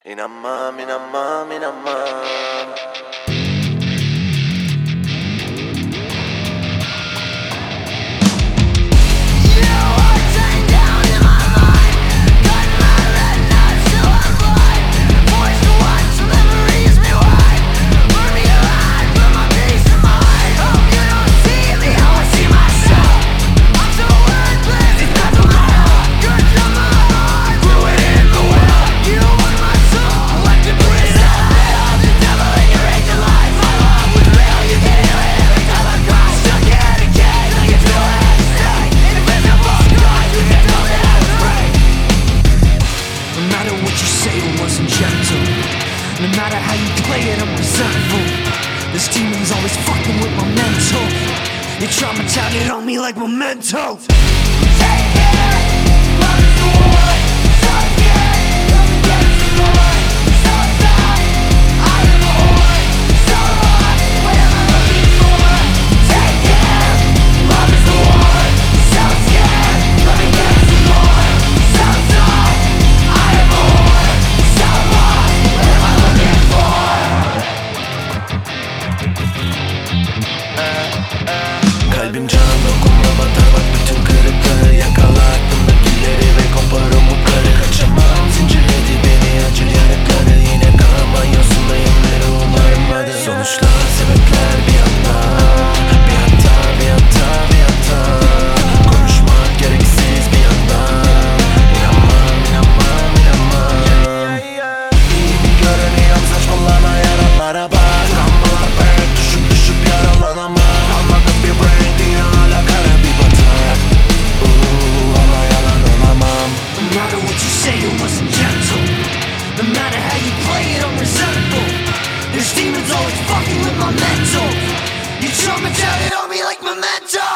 İnanmam, inanmam, inanmam. No matter how you play it, I'm resentful. This demon's always fucking with my mental. You traumatized it on me like memento. Take it, love is the war. Suck it, come against the Lord. So tight, I am a whore. So hot, what am I looking for? Take it, love is the war. So scared, come against the Lord. So tight, I am a whore. So hot, what am I looking for? Kalbim can dokunma batar bak bütün kırıkları yakala aklımdakileri ve kopar umutları. Kaçamam zincirledi beni acır yanıkları. Yine kan banyosundayım ve ruhlarım adı. Sonuçlar sebepler bir anda. Bir hata bir hata bir hata. Konuşmak gereksiz bir anda. İnanmam inanmam inanmam. İyi bir görünüyorum saçmalama yaralara bak. Travmalar pek düşüp yaralanamam. Almadım bir break diye hala kara bir batak. Ama yalan olamam. No matter what you say, it wasn't gentle. No matter how you play it, I'm resentful. This demon's always fucking with my mental. You traumatized it on me like memento.